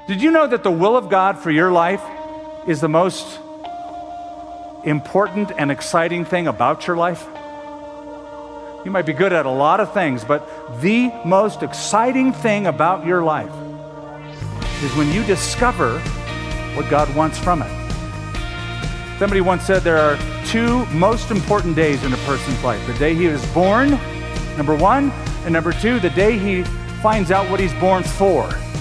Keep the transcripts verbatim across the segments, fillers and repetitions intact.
Did you know that the will of God for your life is the most important and exciting thing about your life? You might be good at a lot of things, but the most exciting thing about your life is when you discover what God wants from it. Somebody once said there are two most important days in a person's life. The day he was born, number one, and number two, the day he finds out what he's born for.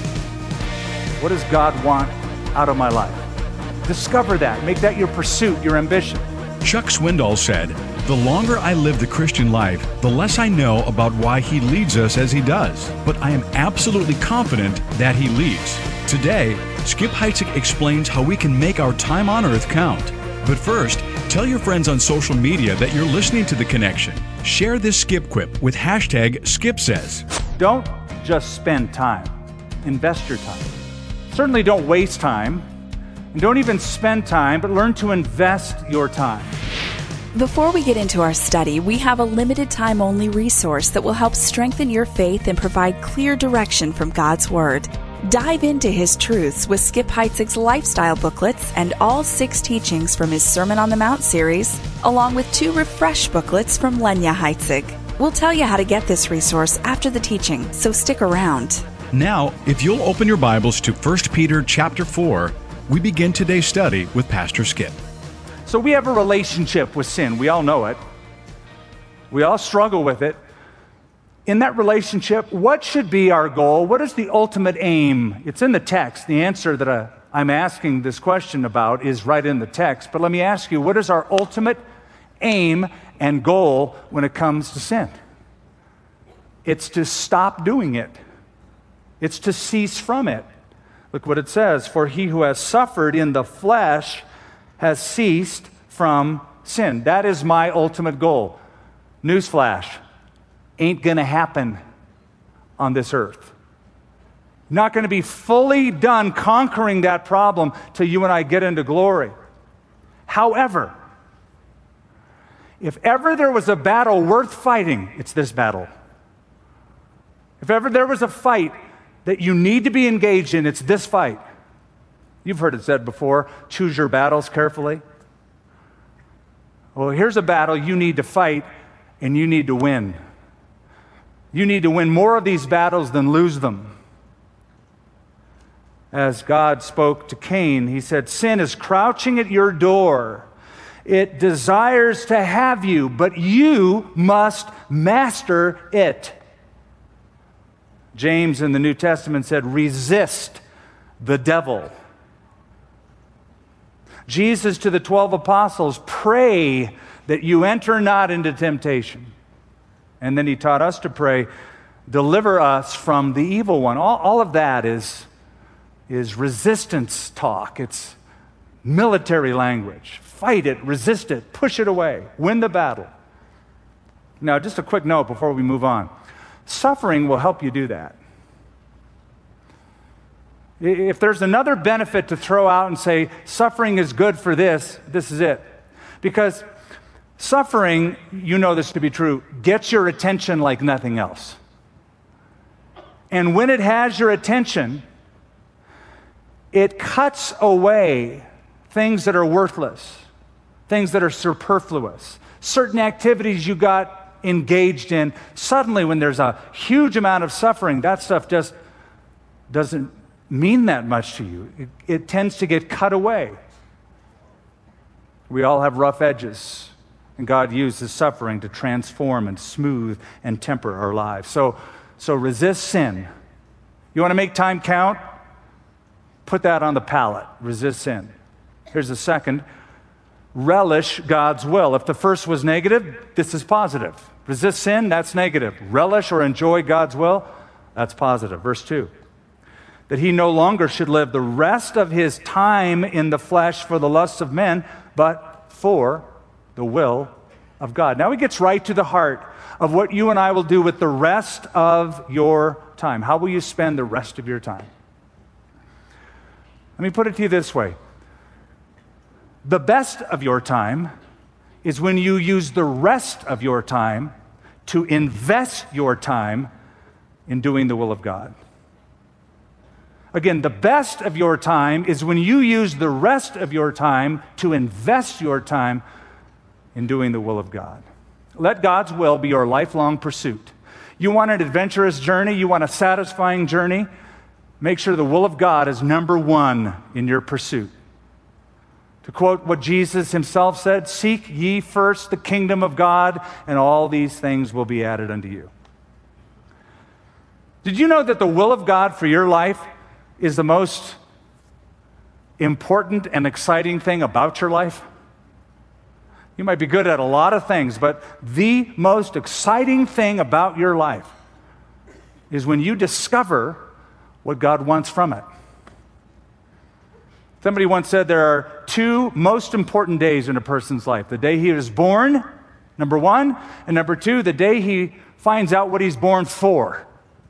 What does God want out of my life? Discover that. Make that your pursuit, your ambition. Chuck Swindoll said, "The longer I live the Christian life, the less I know about why he leads us as he does. But I am absolutely confident that he leads." Today, Skip Heitzig explains how we can make our time on earth count. But first, tell your friends on social media that you're listening to The Connection. Share this Skip Quip with hashtag SkipSays. Don't just spend time. Invest your time. Certainly don't waste time. And don't even spend time, but learn to invest your time. Before we get into our study, we have a limited time only resource that will help strengthen your faith and provide clear direction from God's Word. Dive into His truths with Skip Heitzig's lifestyle booklets and all six teachings from his Sermon on the Mount series, along with two refresh booklets from Lenya Heitzig. We'll tell you how to get this resource after the teaching, so stick around. Now, if you'll open your Bibles to First Peter chapter four, we begin today's study with Pastor Skip. So we have a relationship with sin. We all know it. We all struggle with it. In that relationship, what should be our goal? What is the ultimate aim? It's in the text. The answer that I, I'm asking this question about is right in the text. But let me ask you, what is our ultimate aim and goal when it comes to sin? It's to stop doing it. It's to cease from it. Look what it says. For he who has suffered in the flesh has ceased from sin. That is my ultimate goal. Newsflash. Ain't going to happen on this earth. Not going to be fully done conquering that problem till you and I get into glory. However, if ever there was a battle worth fighting, it's this battle. If ever there was a fight that you need to be engaged in, it's this fight. You've heard it said before, choose your battles carefully. Well, here's a battle you need to fight, and you need to win. You need to win more of these battles than lose them. As God spoke to Cain, he said, sin is crouching at your door. It desires to have you, but you must master it. James in the New Testament said, resist the devil. Jesus to the twelve apostles, pray that you enter not into temptation. And then he taught us to pray, deliver us from the evil one. All, all of that is, is resistance talk. It's military language. Fight it, resist it, push it away, win the battle. Now, just a quick note before we move on. Suffering will help you do that. If there's another benefit to throw out and say, suffering is good for this, this is it. Because suffering, you know this to be true, gets your attention like nothing else. And when it has your attention, it cuts away things that are worthless, things that are superfluous, certain activities you got engaged in. Suddenly, when there's a huge amount of suffering, that stuff just doesn't mean that much to you. It, it tends to get cut away. We all have rough edges, and God uses suffering to transform and smooth and temper our lives. So, so resist sin. You want to make time count? Put that on the palette. Resist sin. Here's the second. Relish God's will. If the first was negative, this is positive. Resist sin, that's negative. Relish or enjoy God's will, that's positive. Verse two. That he no longer should live the rest of his time in the flesh for the lusts of men, but for the will of God. Now he gets right to the heart of what you and I will do with the rest of your time. How will you spend the rest of your time? Let me put it to you this way. The best of your time is when you use the rest of your time to invest your time in doing the will of God. Again, the best of your time is when you use the rest of your time to invest your time in doing the will of God. Let God's will be your lifelong pursuit. You want an adventurous journey? You want a satisfying journey? Make sure the will of God is number one in your pursuit. To quote what Jesus himself said, "Seek ye first the kingdom of God, and all these things will be added unto you." Did you know that the will of God for your life is the most important and exciting thing about your life? You might be good at a lot of things, but the most exciting thing about your life is when you discover what God wants from it. Somebody once said there are two most important days in a person's life: the day he is born, number one, and number two, the day he finds out what he's born for.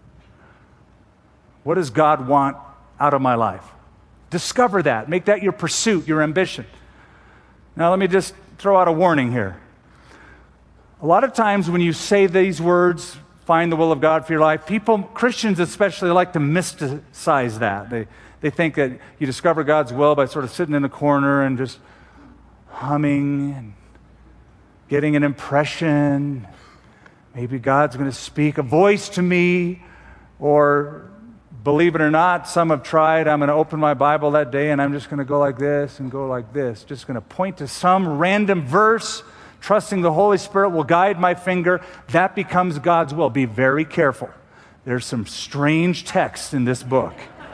What does God want out of my life? Discover that. Make that your pursuit, your ambition. Now, let me just throw out a warning here. A lot of times when you say these words, find the will of God for your life, people, Christians especially, like to mysticize that. They, they think that you discover God's will by sort of sitting in a corner and just humming and getting an impression. Maybe God's going to speak a voice to me, or believe it or not, some have tried, I'm going to open my Bible that day and I'm just going to go like this and go like this. Just going to point to some random verse, trusting the Holy Spirit will guide my finger. That becomes God's will. Be very careful. There's some strange texts in this book.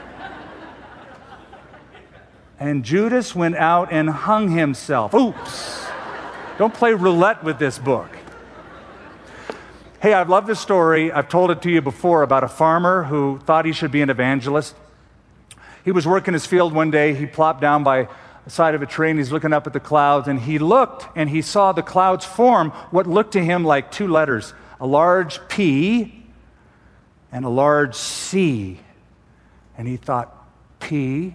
And Judas went out and hung himself. Oops. Don't play roulette with this book. Hey, I've loved this story. I've told it to you before about a farmer who thought he should be an evangelist. He was working his field one day. He plopped down by the side of a tree and he's looking up at the clouds, and he looked and he saw the clouds form what looked to him like two letters, a large P and a large C. And he thought, P,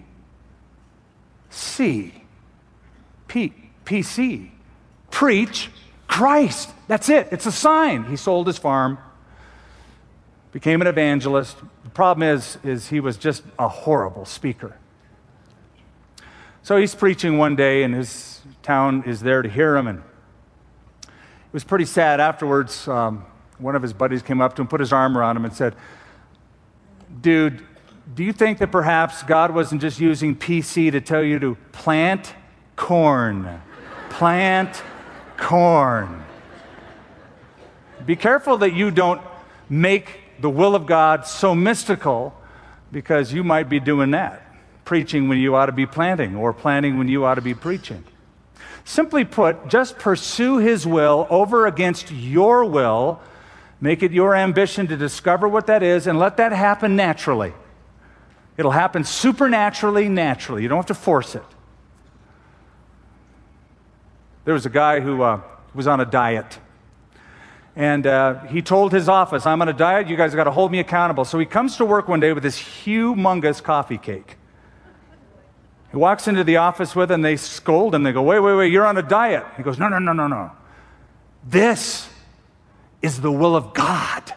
C, P, P C, preach Christ. That's it. It's a sign. He sold his farm, became an evangelist. The problem is, is he was just a horrible speaker. So he's preaching one day, and his town is there to hear him. And it was pretty sad. Afterwards, um, one of his buddies came up to him, put his arm around him, and said, "Dude, do you think that perhaps God wasn't just using P C to tell you to plant corn? Plant corn." Be careful that you don't make the will of God so mystical, because you might be doing that, preaching when you ought to be planting, or planting when you ought to be preaching. Simply put, just pursue his will over against your will. Make it your ambition to discover what that is, and let that happen naturally. It'll happen supernaturally, naturally. You don't have to force it. There was a guy who uh, was on a diet. And uh, he told his office, "I'm on a diet, you guys got to hold me accountable." So he comes to work one day with this humongous coffee cake. He walks into the office with it, and they scold him. They go, wait, wait, wait, you're on a diet. He goes, no, no, no, no, no. This is the will of God.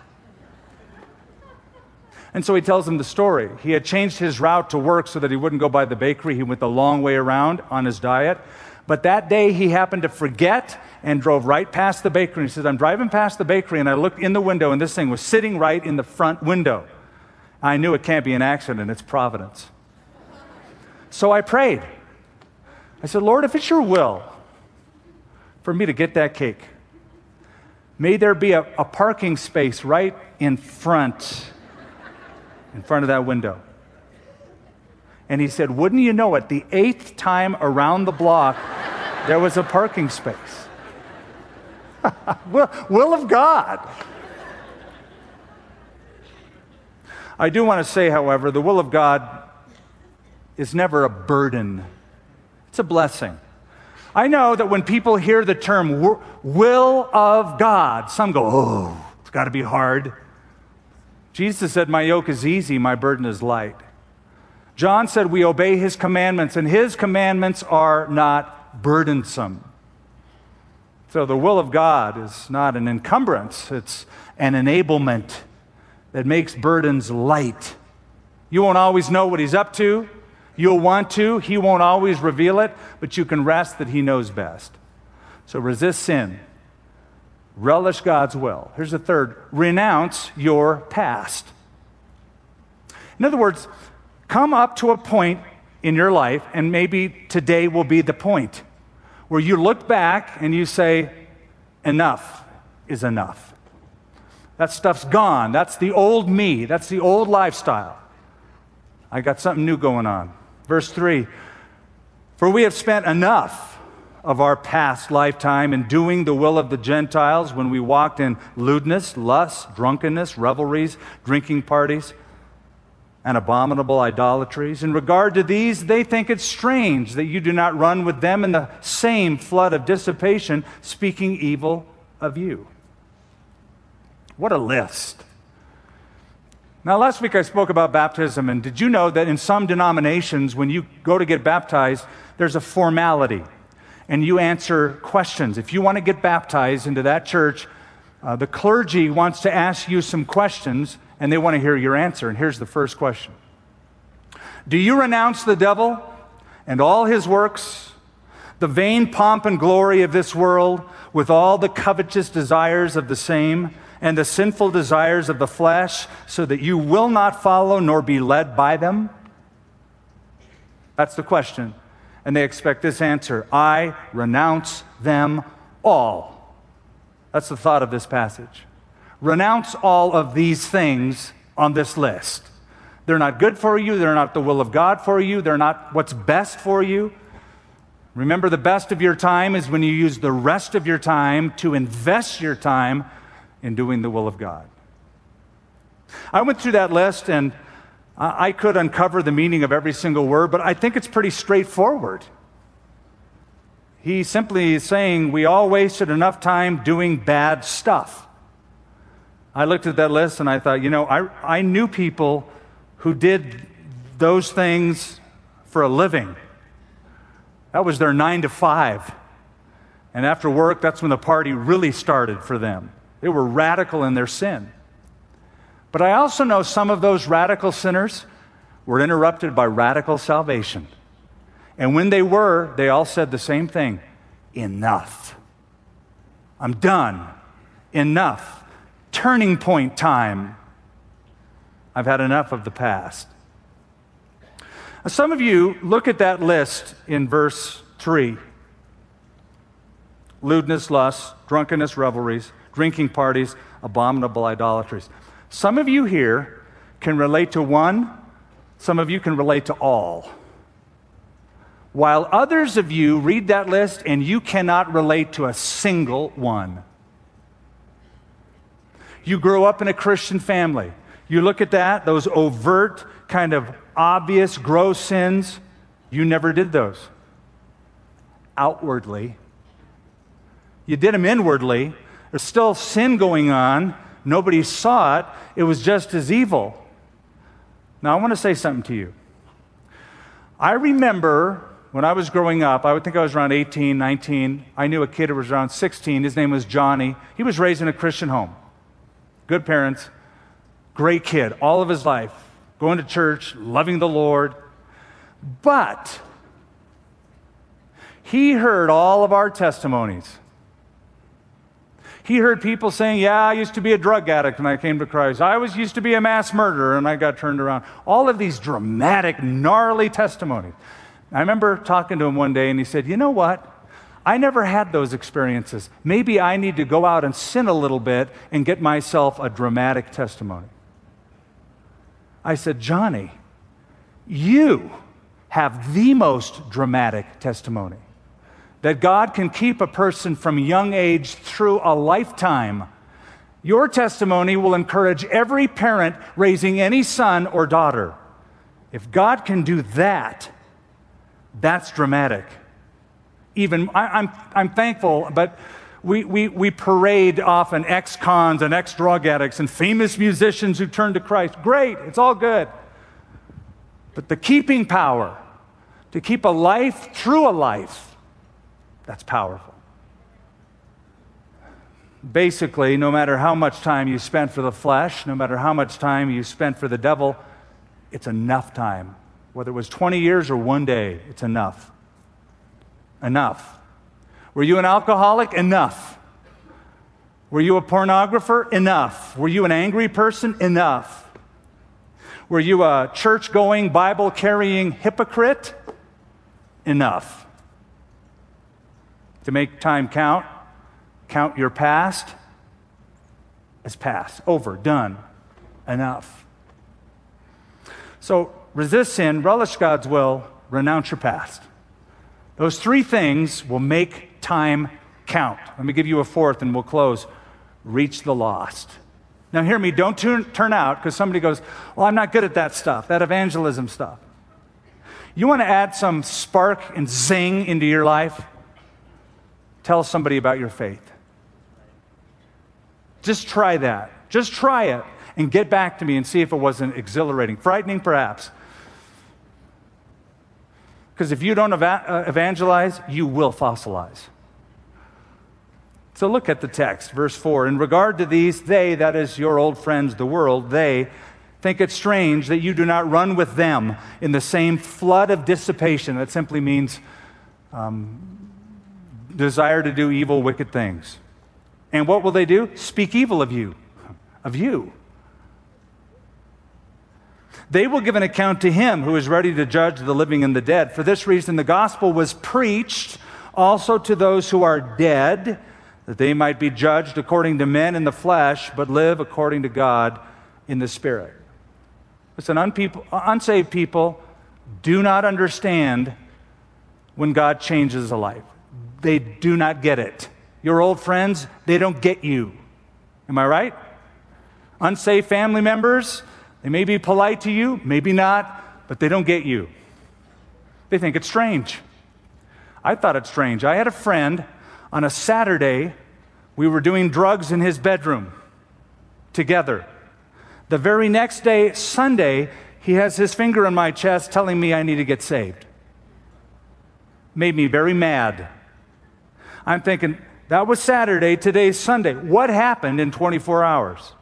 And so he tells them the story. He had changed his route to work so that he wouldn't go by the bakery. He went the long way around on his diet. But that day he happened to forget and drove right past the bakery. He says, "I'm driving past the bakery, and I looked in the window, and this thing was sitting right in the front window. I knew it can't be an accident. It's providence." So I prayed. I said, "Lord, if it's your will for me to get that cake, may there be a, a parking space right in front, in front of that window." And he said, wouldn't you know it, the eighth time around the block, there was a parking space. will, will of God. I do want to say, however, the will of God is never a burden. It's a blessing. I know that when people hear the term will of God, some go, oh, it's got to be hard. Jesus said, "My yoke is easy, my burden is light." John said we obey his commandments, and his commandments are not burdensome. So the will of God is not an encumbrance, it's an enablement that makes burdens light. You won't always know what he's up to. You'll want to. He won't always reveal it, but you can rest that he knows best. So resist sin. Relish God's will. Here's the third. Renounce your past. In other words, come up to a point in your life, and maybe today will be the point, where you look back and you say, enough is enough. That stuff's gone. That's the old me. That's the old lifestyle. I got something new going on. Verse three, for we have spent enough of our past lifetime in doing the will of the Gentiles when we walked in lewdness, lust, drunkenness, revelries, drinking parties, and abominable idolatries. In regard to these, they think it strange that you do not run with them in the same flood of dissipation, speaking evil of you. What a list. Now, last week I spoke about baptism, and did you know that in some denominations, when you go to get baptized, there's a formality, and you answer questions. If you want to get baptized into that church, uh, the clergy wants to ask you some questions, and they want to hear your answer. And here's the first question. Do you renounce the devil and all his works, the vain pomp and glory of this world, with all the covetous desires of the same, and the sinful desires of the flesh, so that you will not follow nor be led by them? That's the question. And they expect this answer. I renounce them all. That's the thought of this passage. Renounce all of these things on this list. They're not good for you. They're not the will of God for you. They're not what's best for you. Remember, the best of your time is when you use the rest of your time to invest your time in doing the will of God. I went through that list, and I could uncover the meaning of every single word, but I think it's pretty straightforward. He simply is saying we all wasted enough time doing bad stuff. I looked at that list and I thought, you know, I, I knew people who did those things for a living. That was their nine to five. And after work, that's when the party really started for them. They were radical in their sin. But I also know some of those radical sinners were interrupted by radical salvation. And when they were, they all said the same thing. Enough. I'm done. Enough. Turning point time. I've had enough of the past. Now, some of you look at that list in verse three. Lewdness, lust, drunkenness, revelries, drinking parties, abominable idolatries. Some of you here can relate to one, some of you can relate to all. While others of you read that list and you cannot relate to a single one. You grow up in a Christian family. You look at that, those overt, kind of obvious, gross sins, you never did those. Outwardly. You did them inwardly. There's still sin going on. Nobody saw it. It was just as evil. Now, I want to say something to you. I remember when I was growing up, I would think I was around eighteen, nineteen. I knew a kid who was around sixteen. His name was Johnny. He was raised in a Christian home. Good parents. Great kid. All of his life. Going to church, loving the Lord. But he heard all of our testimonies. He heard people saying, yeah, I used to be a drug addict when I came to Christ. I was used to be a mass murderer and I got turned around. All of these dramatic, gnarly testimonies. I remember talking to him one day and he said, you know what? I never had those experiences. Maybe I need to go out and sin a little bit and get myself a dramatic testimony. I said, Johnny, you have the most dramatic testimony. That God can keep a person from young age through a lifetime. Your testimony will encourage every parent raising any son or daughter. If God can do that, that's dramatic. Even, I, I'm, I'm thankful, but we, we, we parade often ex-cons and ex-drug addicts and famous musicians who turn to Christ. Great, it's all good. But the keeping power, to keep a life through a life, that's powerful. Basically, no matter how much time you spent for the flesh, no matter how much time you spent for the devil, It's enough time. Whether it was twenty years or one day, it's enough. Enough. Were you an alcoholic? Enough. Were you a pornographer? Enough. Were you an angry person? Enough. Were you a church-going, Bible-carrying hypocrite? Enough. To make time count, count your past as past, over, done, enough. So resist sin, relish God's will, renounce your past. Those three things will make time count. Let me give you a fourth and we'll close. Reach the lost. Now hear me, don't turn, turn out because somebody goes, well, I'm not good at that stuff, that evangelism stuff. You want to add some spark and zing into your life? Tell somebody about your faith. Just try that. Just try it and get back to me and see if it wasn't exhilarating, frightening perhaps. Because if you don't eva- uh, evangelize, you will fossilize. So look at the text, verse four. In regard to these, they, that is your old friends, the world, they think it strange that you do not run with them in the same flood of dissipation. That simply means um, desire to do evil, wicked things. And what will they do? Speak evil of you, of you. They will give an account to him who is ready to judge the living and the dead. For this reason, the gospel was preached also to those who are dead, that they might be judged according to men in the flesh, but live according to God in the Spirit. Listen, unpeople, unsaved people do not understand when God changes a life. They do not get it. Your old friends, they don't get you. Am I right? Unsaved family members, they may be polite to you, maybe not, but they don't get you. They think it's strange. I thought it strange. I had a friend on a Saturday, we were doing drugs in his bedroom together. The very next day, Sunday, he has his finger on my chest telling me I need to get saved. Made me very mad. I'm thinking, that was Saturday, today's Sunday. What happened in twenty-four hours?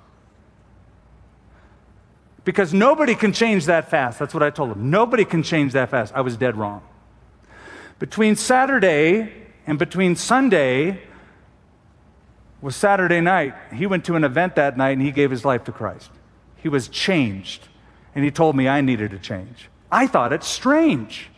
Because nobody can change that fast. That's what I told him. Nobody can change that fast. I was dead wrong. Between Saturday and between Sunday was Saturday night. He went to an event that night and he gave his life to Christ. He was changed. And he told me I needed to change. I thought it's strange.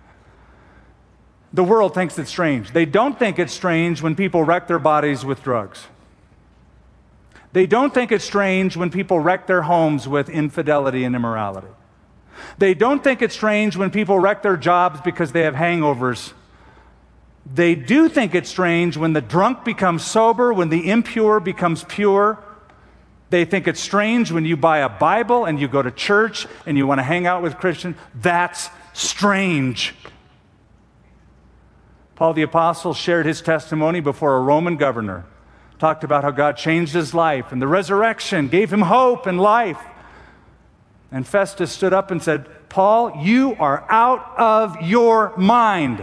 The world thinks it's strange. They don't think it's strange when people wreck their bodies with drugs. They don't think it's strange when people wreck their homes with infidelity and immorality. They don't think it's strange when people wreck their jobs because they have hangovers. They do think it's strange when the drunk becomes sober, when the impure becomes pure. They think it's strange when you buy a Bible and you go to church and you want to hang out with Christians. That's strange. Paul the Apostle shared his testimony before a Roman governor. Talked about how God changed his life and the resurrection gave him hope and life. And Festus stood up and said, Paul, you are out of your mind.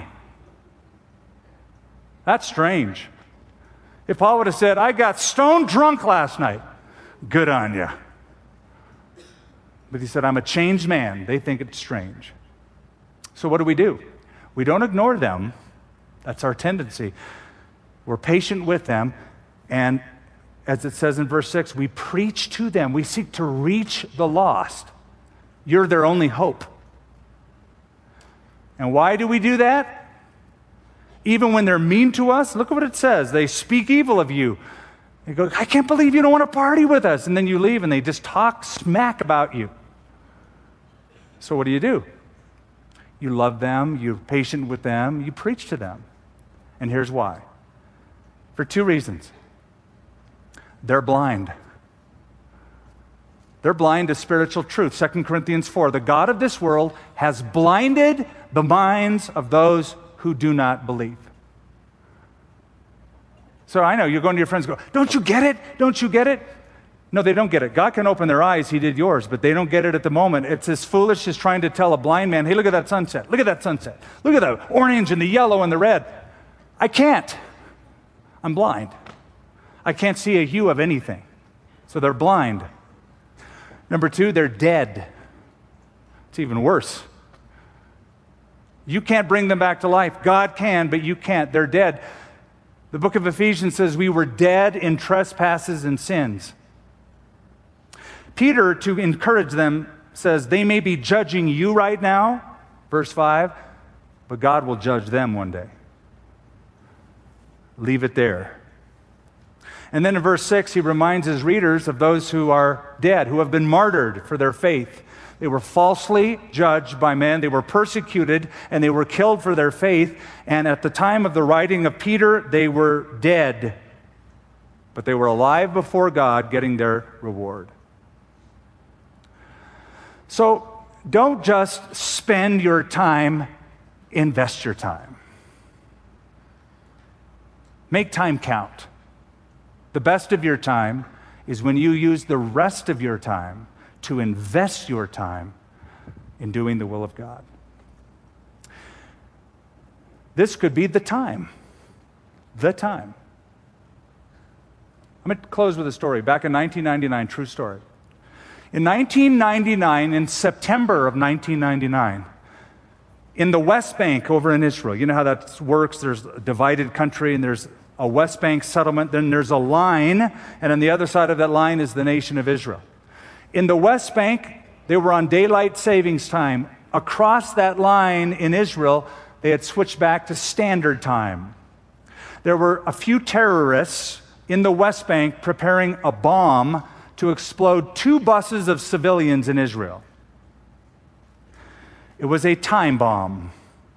That's strange. If Paul would have said, I got stone drunk last night, good on you. But he said, I'm a changed man. They think it's strange. So what do we do? We don't ignore them. That's our tendency. We're patient with them. And as it says in verse six, we preach to them. We seek to reach the lost. You're their only hope. And why do we do that? Even when they're mean to us, look at what it says. They speak evil of you. They go, I can't believe you don't want to party with us. And then you leave and they just talk smack about you. So what do you do? You love them, you're patient with them, you preach to them. And here's why. For two reasons. They're blind. They're blind to spiritual truth. Second Corinthians four, the God of this world has blinded the minds of those who do not believe. So I know you're going to your friends and go, don't you get it? Don't you get it? No, they don't get it. God can open their eyes. He did yours, but they don't get it at the moment. It's as foolish as trying to tell a blind man, hey, look at that sunset. Look at that sunset. Look at the orange and the yellow and the red. I can't. I'm blind. I can't see a hue of anything. So they're blind. Number two, they're dead. It's even worse. You can't bring them back to life. God can, but you can't. They're dead. The book of Ephesians says we were dead in trespasses and sins. Peter, to encourage them, says they may be judging you right now, verse five, but God will judge them one day. Leave it there. And then in verse six, he reminds his readers of those who are dead, who have been martyred for their faith. They were falsely judged by men. They were persecuted, and they were killed for their faith. And at the time of the writing of Peter, they were dead. But they were alive before God, getting their reward. So don't just spend your time, invest your time. Make time count. The best of your time is when you use the rest of your time to invest your time in doing the will of God. This could be the time. The time. I'm going to close with a story. Back in nineteen ninety-nine, true story. In nineteen ninety-nine, in September of nineteen ninety-nine, in the West Bank over in Israel, you know how that works. There's a divided country, and there's a West Bank settlement. Then there's a line, and on the other side of that line is the nation of Israel. In the West Bank, they were on daylight savings time. Across that line in Israel, they had switched back to standard time. There were a few terrorists in the West Bank preparing a bomb to explode two buses of civilians in Israel. It was a time bomb.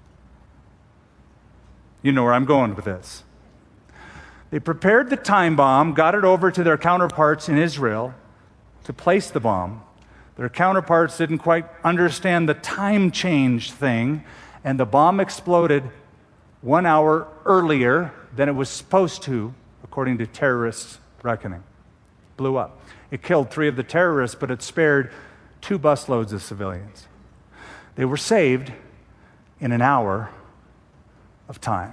You know where I'm going with this. They prepared the time bomb, got it over to their counterparts in Israel to place the bomb. Their counterparts didn't quite understand the time change thing, and the bomb exploded one hour earlier than it was supposed to, according to terrorists' reckoning. Blew up. It killed three of the terrorists, but it spared two busloads of civilians. They were saved in an hour of time.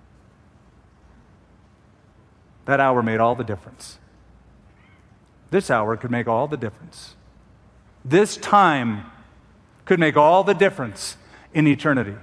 That hour made all the difference. This hour could make all the difference. This time could make all the difference in eternity.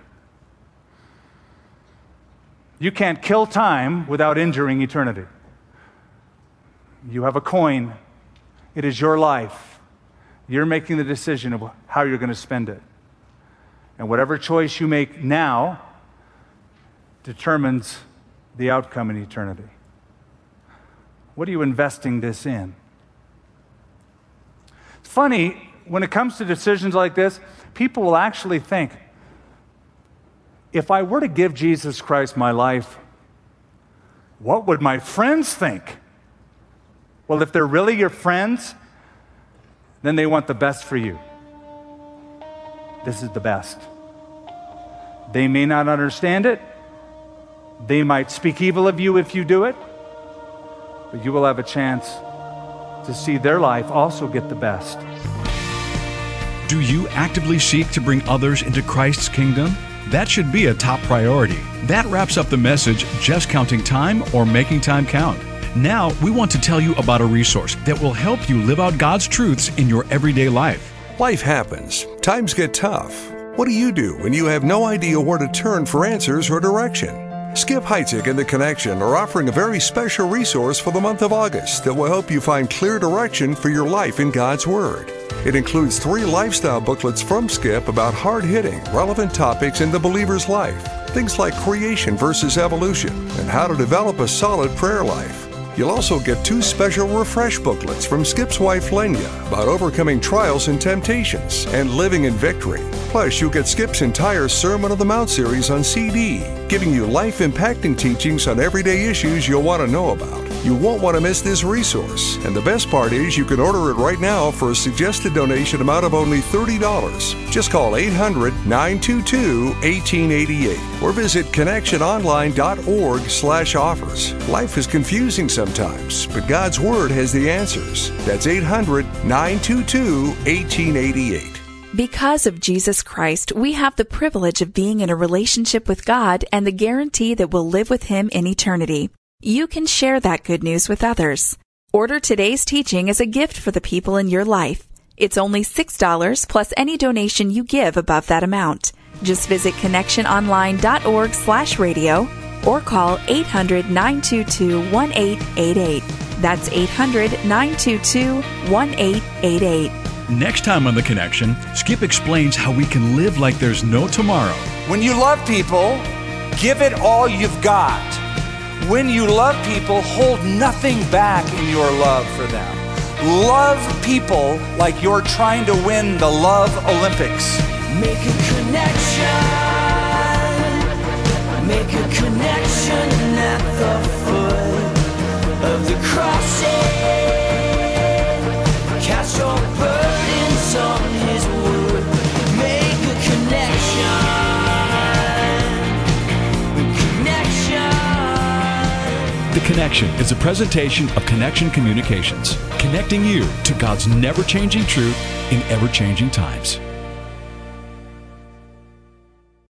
You can't kill time without injuring eternity. You have a coin. It is your life. You're making the decision of how you're going to spend it. And whatever choice you make now determines the outcome in eternity. What are you investing this in? It's funny, when it comes to decisions like this, people will actually think, if I were to give Jesus Christ my life, what would my friends think? Well, if they're really your friends, then they want the best for you. This is the best. They may not understand it. They might speak evil of you if you do it. But you will have a chance to see their life also get the best. Do you actively seek to bring others into Christ's kingdom? That should be a top priority. That wraps up the message, Just Counting Time or Making Time Count. Now, we want to tell you about a resource that will help you live out God's truths in your everyday life. Life happens. Times get tough. What do you do when you have no idea where to turn for answers or direction? Skip Heitzig and The Connection are offering a very special resource for the month of August that will help you find clear direction for your life in God's Word. It includes three lifestyle booklets from Skip about hard-hitting, relevant topics in the believer's life. Things like creation versus evolution and how to develop a solid prayer life. You'll also get two special refresh booklets from Skip's wife Lenya about overcoming trials and temptations and living in victory. Plus, you'll get Skip's entire Sermon on the Mount series on C D, giving you life-impacting teachings on everyday issues you'll want to know about. You won't want to miss this resource. And the best part is you can order it right now for a suggested donation amount of only thirty dollars. Just call eight hundred, nine two two, one eight eight eight or visit connection online dot org slash offers. Life is confusing sometimes, but God's Word has the answers. That's eight hundred, nine two two, one eight eight eight. Because of Jesus Christ, we have the privilege of being in a relationship with God and the guarantee that we'll live with Him in eternity. You can share that good news with others. Order today's teaching as a gift for the people in your life. It's only six dollars plus any donation you give above that amount. Just visit connectiononline.org slash radio or call eight hundred, nine two two, one eight eight eight. That's eight hundred, nine two two, one eight eight eight. Next time on The Connection, Skip explains how we can live like there's no tomorrow. When you love people, give it all you've got. When you love people, hold nothing back in your love for them. Love people like you're trying to win the Love Olympics. Make a connection. Make a connection at the foot of the cross. Cast your burdens on His word. Make a connection. Connection. The Connection is a presentation of Connection Communications, connecting you to God's never-changing truth in ever-changing times.